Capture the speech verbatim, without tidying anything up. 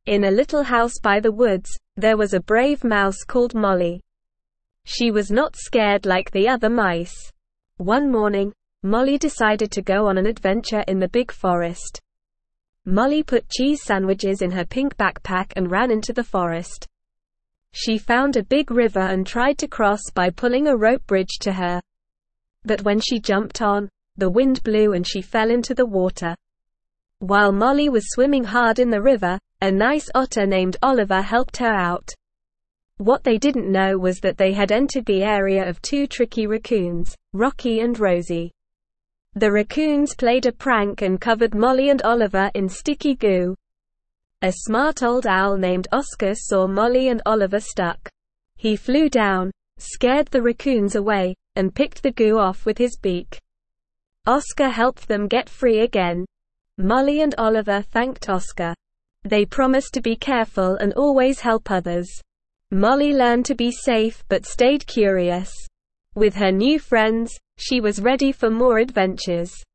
In a little house by the woods, there was a brave mouse called Molly. She was not scared like the other mice. One morning, Molly decided to go on an adventure in the big forest. Molly put cheese sandwiches in her pink backpack and ran into the forest. She found a big river and tried to cross by pulling a rope bridge to her. But when she jumped on, the wind blew and she fell into the water. While Molly was swimming hard in the river, a nice otter named Oliver helped her out. What they didn't know was that they had entered the area of two tricky raccoons, Rocky and Rosie. The raccoons played a prank and covered Molly and Oliver in sticky goo. A smart old owl named Oscar saw Molly and Oliver stuck. He flew down, scared the raccoons away, and picked the goo off with his beak. Oscar helped them get free again. Molly and Oliver thanked Oscar. They promised to be careful and always help others. Molly learned to be safe but stayed curious. With her new friends, she was ready for more adventures.